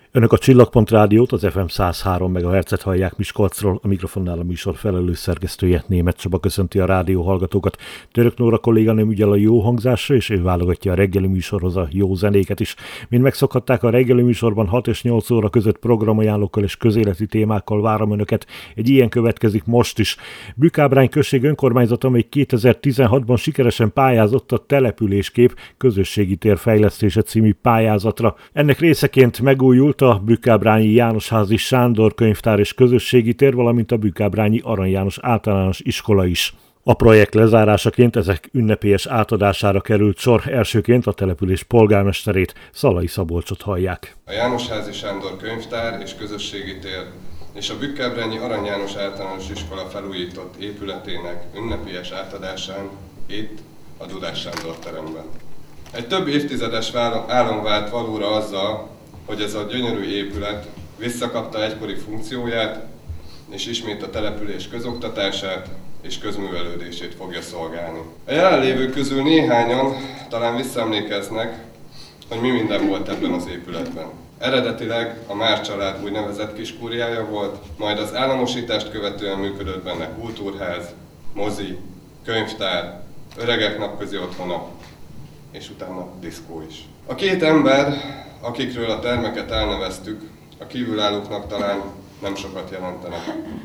Önök a Csillagpont Rádiót, az FM 103 MHz-et hallják Miskolcról, a mikrofonnál a műsor felelős szerkesztője, Németh Csaba köszönti a rádió hallgatókat. Török Nóra kolléganőm ügyel a jó hangzásra, és ő válogatja a reggeli műsorhoz a jó zenéket is. Mint megszokhatták, a reggeli műsorban 6 és 8 óra között programajánlókkal és közéleti témákkal várom Önöket. Egy ilyen következik most is. Bükk-Ábrány község önkormányzata még 2016-ban sikeresen pályázott a Településkép közösségi tér fejlesztése című pályázatra. Ennek részeként megújult a Bükk-Ábrányi Jánosházi Sándor könyvtár és közösségi tér, valamint a Bükk-Ábrányi Arany János általános iskola is. A projekt lezárásaként ezek ünnepélyes átadására került sor, elsőként a település polgármesterét, Szalai Szabolcsot hallják. A Jánosházi Sándor könyvtár és közösségi tér és a Bükk-Ábrányi Arany János általános iskola felújított épületének ünnepélyes átadásán itt, a Dudás Sándor teremben. Egy több évtizedes álom vált valóra azzal, hogy ez a gyönyörű épület visszakapta egykori funkcióját, és ismét a település közoktatását és közművelődését fogja szolgálni. A jelenlévők közül néhányan talán visszaemlékeznek, hogy mi minden volt ebben az épületben. Eredetileg a Már család úgynevezett kiskúriája volt, majd az államosítást követően működött benne kultúrház, mozi, könyvtár, öregek napközi otthona, és utána diszkó is. A két ember, akikről a termeket elneveztük, a kívülállóknak talán nem sokat jelentenek.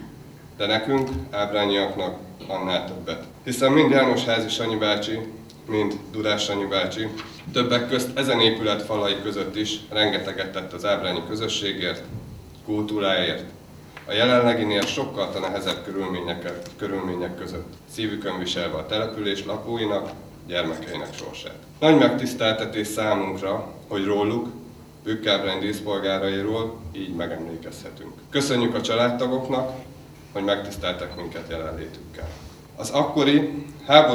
De nekünk, ábrányiaknak annál többet. Hiszen mind Jánosházi Sanyi bácsi, mind Dudás Sanyi bácsi, többek közt ezen épület falai között is rengeteget tett az ábrányi közösségért, kultúráért, a jelenleginél sokkal nehezebb körülmények között, szívükön viselve a település lakóinak, gyermekeinek sorsát. Nagy megtiszteltetés számunkra, hogy róluk, Bükk-Ábrány díszpolgárairól így megemlékezhetünk. Köszönjük a családtagoknak, hogy megtiszteltek minket jelenlétükkel. Az akkori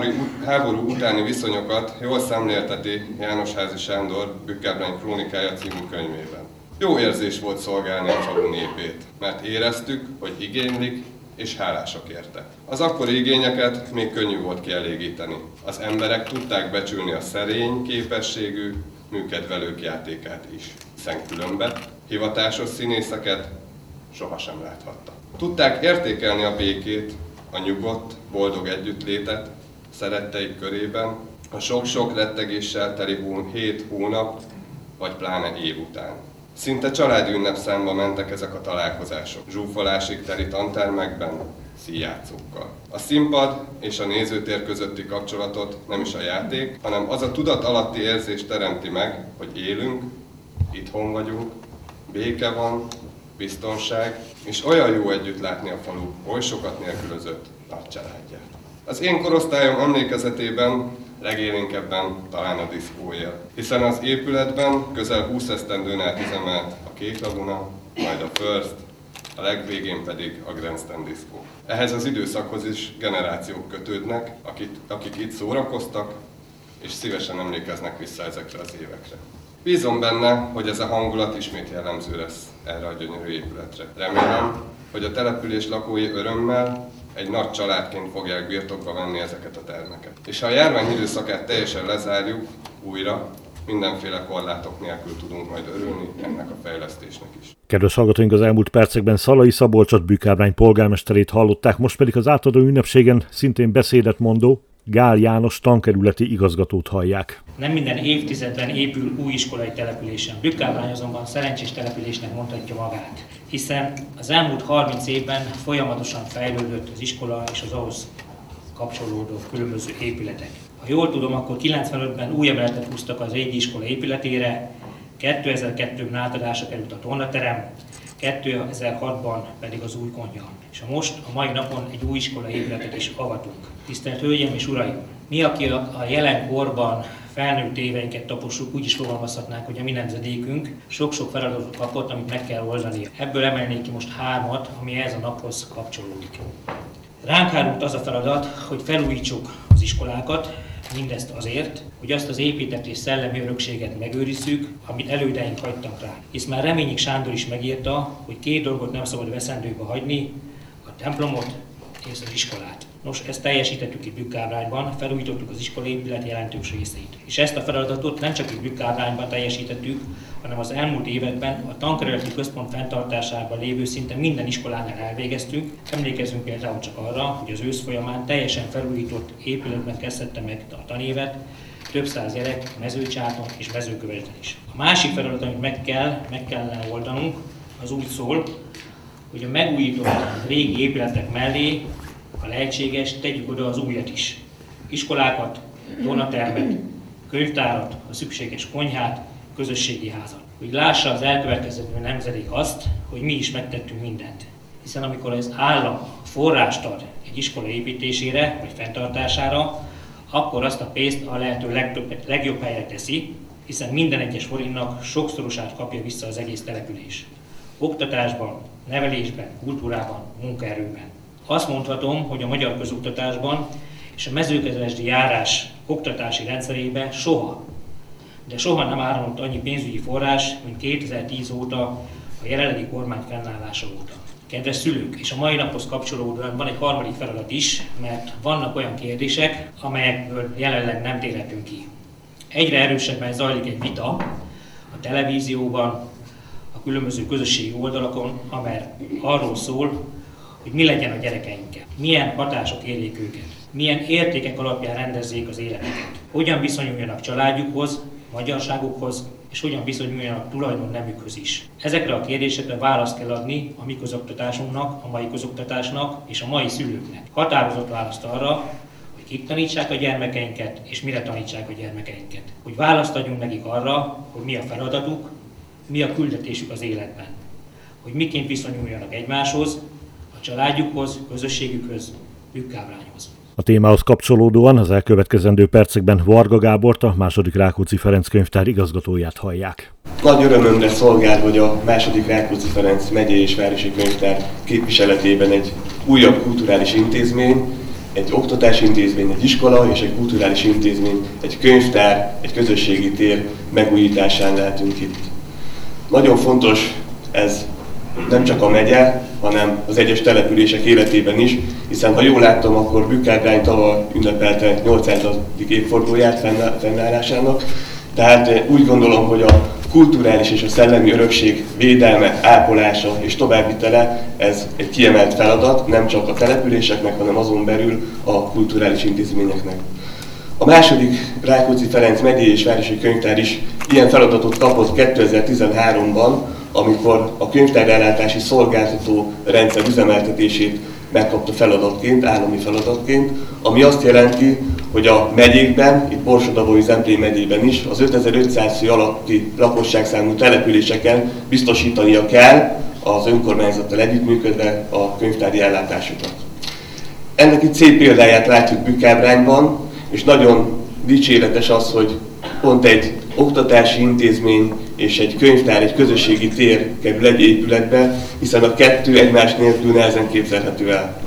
háború utáni viszonyokat jól szemlélteti Jánosházi Sándor Bükk-Ábrány krónikája című könyvében. Jó érzés volt szolgálni a falu népét, mert éreztük, hogy igénylik és hálásak érte. Az akkori igényeket még könnyű volt kielégíteni. Az emberek tudták becsülni a szerény képességű műkedvelők játékát is, hiszen különben hivatásos színészeket sohasem láthattak. Tudták értékelni a békét, a nyugodt, boldog együttlétet szeretteik körében, a sok-sok rettegéssel teli 7 hónap, vagy pláne év után. Szinte családi ünnepszámba mentek ezek a találkozások, zsúfolásig teli tantermekben, színjátszókkal. A színpad és a nézőtér közötti kapcsolatot nem is a játék, hanem az a tudat alatti érzés teremti meg, hogy élünk, itthon vagyunk, béke van, biztonság, és olyan jó együtt látni a falu oly sokat nélkülözött nagy családját. Az én korosztályom emlékezetében legélénkebben talán a diszkó él, hiszen az épületben közel 20 esztendőn át üzemelt a Kék Laguna, majd a First, a legvégén pedig a Grandstand diszkó. Ehhez az időszakhoz is generációk kötődnek, akik itt szórakoztak, és szívesen emlékeznek vissza ezekre az évekre. Bízom benne, hogy ez a hangulat ismét jellemző lesz erre a gyönyörű épületre. Remélem, hogy a település lakói örömmel, egy nagy családként fogják birtokba venni ezeket a termeket. És ha a járvány időszakát teljesen lezárjuk újra, mindenféle korlátok nélkül tudunk majd örülni ennek a fejlesztésnek is. Kedves hallgatóink, az elmúlt percekben Szalai Szabolcsot, Bükk-Ábrány polgármesterét hallották, most pedig az átadó ünnepségen szintén beszédet mondó Gál János tankerületi igazgatót hallják. Nem minden évtizedben épül új iskolai településen. Bükk-Ábrány azonban szerencsés településnek mondhatja magát, hiszen az elmúlt 30 évben folyamatosan fejlődött az iskola és az ahhoz kapcsolódó különböző épületek. Ha jól tudom, akkor 95-ben új emeletet húztak az régi iskola épületére, 2002-ben átadásra került a tornaterem, 2006-ban pedig az új konyha. És most, a mai napon egy új iskolai épületet is avatunk. Tisztelt Hölgyeim és Uraim! Mi, aki a jelen korban felnőtt éveinket tapossuk, úgy is fogalmazhatnánk, hogy a mi nemzedékünk sok-sok feladatot kapott, amit meg kell oldani. Ebből emelnék ki most 3, ami ehhez a naphoz kapcsolódik. Ránk hárult az a feladat, hogy felújítsuk az iskolákat, mindezt azért, hogy azt az épített és szellemi örökséget megőrizzük, amit elődeink hagytak rá. Hisz már Reményik Sándor is megírta, hogy 2 dolgot nem szabad veszendőbe hagyni, a templomot és az iskolát. Nos, ezt teljesítettük itt Bükkábrányban, felújítottuk az iskola épület jelentős részét. És ezt a feladatot nem csak itt Bükkábrányban teljesítettük, hanem az elmúlt években a tankerületi központ fenntartásában lévő szinte minden iskolánál elvégeztük. Emlékezzünk például csak arra, hogy az ősz folyamán teljesen felújított épületben kezdette meg a tanévet, több száz gyerek Mezőcsáton és Mezőkövesden is. A másik feladat, amit meg kellene oldanunk, az úgy szól, hogy a megújított régi épületek mellé, ha lehetséges, tegyük oda az újat is. Iskolákat, tornatermet, könyvtárat, a szükséges konyhát, közösségi házat. Hogy lássa az elkövetkező nemzedék azt, hogy mi is megtettünk mindent. Hiszen amikor az állam forrást ad egy iskola építésére vagy fenntartására, akkor azt a pénzt a lehető legjobb helyre teszi, hiszen minden egyes forintnak sokszorosát kapja vissza az egész település. Oktatásban, nevelésben, kultúrában, munkaerőben. Azt mondhatom, hogy a magyar közoktatásban és a mezőkövesdi járás oktatási rendszerében soha nem áramlott annyi pénzügyi forrás, mint 2010 óta, a jelenlegi kormány fennállása óta. Kedves szülők, és a mai naphoz kapcsolódóan van egy harmadik feladat is, mert vannak olyan kérdések, amelyekből jelenleg nem térhetünk ki. Egyre erősebben zajlik egy vita a televízióban, a különböző közösségi oldalakon, amely arról szól, hogy mi legyen a gyerekeinkkel, milyen hatások érjék őket, milyen értékek alapján rendezzék az életüket, hogyan viszonyuljanak családjukhoz, magyarságukhoz, és hogyan viszonyuljanak tulajdonnemükhöz is. Ezekre a kérdésekre választ kell adni a mi közoktatásunknak, a mai közoktatásnak és a mai szülőknek. Határozott választ arra, hogy kik tanítsák a gyermekeinket, és mire tanítsák a gyermekeinket. Hogy választ adjunk nekik arra, hogy mi a feladatuk, mi a küldetésük az életben. Hogy miként viszonyuljanak egymáshoz, a családjukhoz, közösségükhöz, Bükkábrányhoz. A témához kapcsolódóan az elkövetkezendő percekben Varga Gábort, a II. Rákóczi Ferenc könyvtár igazgatóját hallják. Nagy örömömre szolgál, hogy a II. Rákóczi Ferenc megyei és városi könyvtár képviseletében egy újabb kulturális intézmény, egy oktatási intézmény, egy iskola és egy kulturális intézmény, egy könyvtár, egy közösségi tér megújításán lehetünk itt. Nagyon fontos ez nem csak a megye, hanem az egyes települések életében is, hiszen ha jól láttam, akkor Bükkábrány tavaly ünnepelte 800. évfordulóját fennállásának, tehát úgy gondolom, hogy a kulturális és a szellemi örökség védelme, ápolása és továbbvitele, ez egy kiemelt feladat, nem csak a településeknek, hanem azon belül a kulturális intézményeknek. A II. Rákóczi Ferenc megyei és városi könyvtár is ilyen feladatot kapott 2013-ban, amikor a könyvtárellátási szolgáltató rendszer üzemeltetését megkapta feladatként, állami feladatként, ami azt jelenti, hogy a megyékben, itt Borsod-Abaúj-Zemplén megyében is, az 5500 fő alatti lakosságszámú településeken biztosítania kell az önkormányzattal együttműködve a könyvtári ellátásokat. Ennek itt szép példáját látjuk Bükkábrányban, és nagyon dicséretes az, hogy pont egy oktatási intézmény és egy könyvtár, egy közösségi tér kerül egy épületbe, hiszen a kettő egymás nélkül nehezen képzelhető el.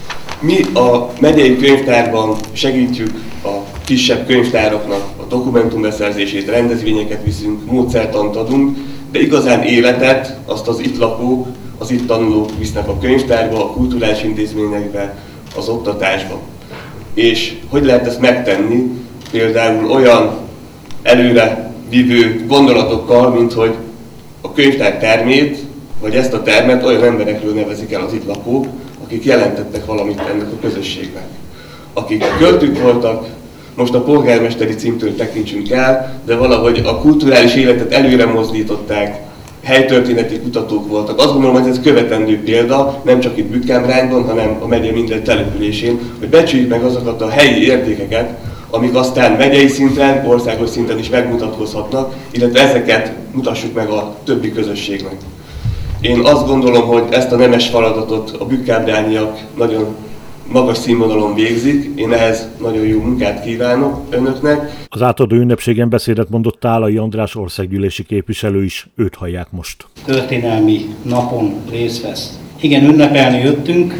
Mi a megyei könyvtárban segítjük a kisebb könyvtáraknak a dokumentumbeszerzését, rendezvényeket viszünk, módszertant adunk, de igazán életet azt az itt lakók, az itt tanulók visznek a könyvtárba, a kulturális intézményekbe, az oktatásba. És hogy lehet ezt megtenni? Például olyan előre vívő gondolatokkal, mint hogy a könyvtár termét, vagy ezt a termet olyan emberekről nevezik el az itt lakók, akik jelentettek valamit ennek a közösségnek. Akik költők voltak, most a polgármesteri címtől tekintsünk el, de valahogy a kulturális életet előre mozdították, helytörténeti kutatók voltak. Azt gondolom, hogy ez követendő példa, nem csak itt Bükkábrányban, hanem a megye minden településén, hogy becsüljük meg azokat a helyi értékeket, amik aztán megyei szinten, országos szinten is megmutatkozhatnak, illetve ezeket mutassuk meg a többi közösségnek. Én azt gondolom, hogy ezt a nemes feladatot a bükkábrányiak nagyon magas színvonalon végzik. Én ehhez nagyon jó munkát kívánok önöknek. Az átadó ünnepségen beszédet mondott Tálai András országgyűlési képviselő is, őt hallják most. Történelmi napon részt vesz. Igen, ünnepelni jöttünk,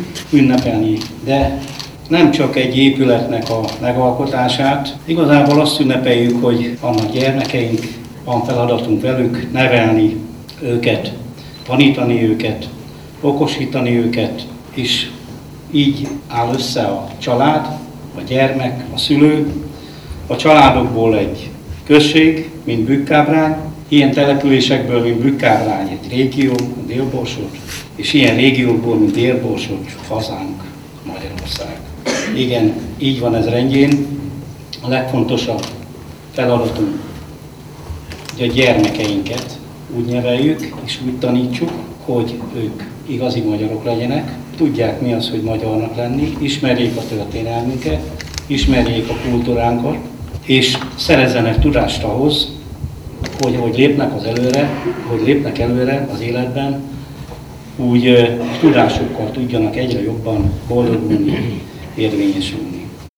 de nem csak egy épületnek a megalkotását. Igazából azt ünnepeljük, hogy vannak gyermekeink, van feladatunk velük, nevelni őket, tanítani őket, okosítani őket, és Így áll össze a család, a gyermek, a szülő, a családokból egy község, mint Bükkábrány, ilyen településekből, mint Bükkábrány, egy régió, a Dél-Borsod, és ilyen régiókból, mint Dél-Borsod, hazánk, Magyarország. Igen, így van ez rendjén. A legfontosabb feladatunk, hogy a gyermekeinket úgy neveljük és úgy tanítsuk, hogy ők igazi magyarok legyenek, tudják mi az, hogy magyarnak lenni, ismerjék a történelmünket, ismerjék a kultúránkat, és szerezzenek tudást ahhoz, hogy lépnek előre az életben, úgy tudásukkal tudjanak egyre jobban boldogulni, érvényesülni.